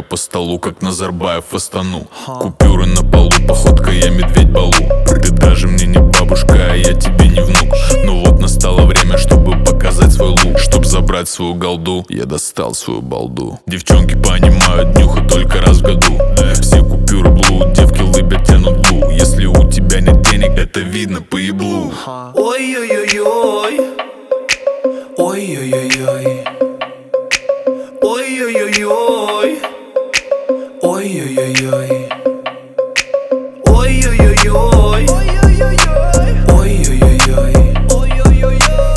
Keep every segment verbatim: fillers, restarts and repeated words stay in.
Стреляю по столу, как Назарбаев в Астану. Купюры на полу, походка я медведь Балу. Ты даже мне не бабушка, а я тебе не внук. Ну вот настало время, чтобы показать свой лук. Чтоб забрать свою голду, я достал свою балду. Девчонки понимают, днюха только раз в году. Все купюры блуд, девки лыбят, тянут блу. Если у тебя нет денег, это видно по еблу. Ой-ой-ой-ой, ой-ой-ой-ой, ой-ой-ой-ой, ой-ой-ой-ой, ой-ой-ой-ой, ой-ой-ой-ой,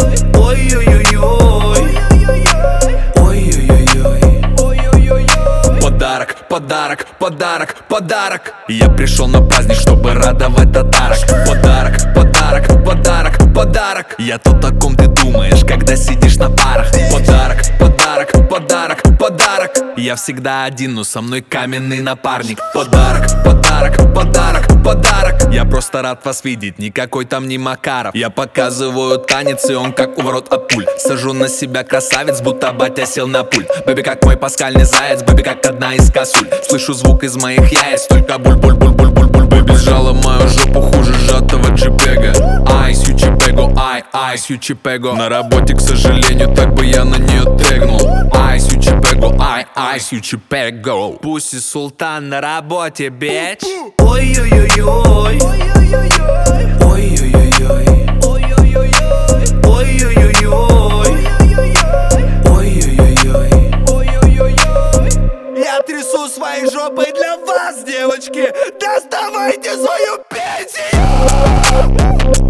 ой-ой-ой-ой. Подарок, подарок, подарок, подарок. Я пришел на праздник, чтобы радовать татарок. Подарок, подарок, подарок, подарок. Я тот, о ком ты думаешь, когда сидишь на парах. Подарок, подарок, подарок, подарок. Я всегда один, но со мной каменный напарник. Подарок, подарок, подарок, подарок. Я просто рад вас видеть, никакой там не Макаров. Я показываю танец, и он как у ворот от пуль. Сажу на себя красавец, будто батя сел на пульт. Бэби как мой паскальный заяц, бэби как одна из косуль. Слышу звук из моих яиц, только буль-буль-буль-буль-буль-буль. Бэби сжала мою жопу хуже сжатого джипега. Ай, сючипего, ай, ай, сючипего. На работе, к сожалению, так бы я на нее тегнул. Ай, сючипего, ай, ай, сючипего. Пусть и султан на работе, бич. Ой-ой-ой-ой, ой-ой-ой-ой, ой-ой-ой-ой, ой-ой-ой-ой, ой-ой-ой-ой, ой-ой-ой-ой. Я трясу своей жопой для вас, девочки. Доставайте свою пенсию.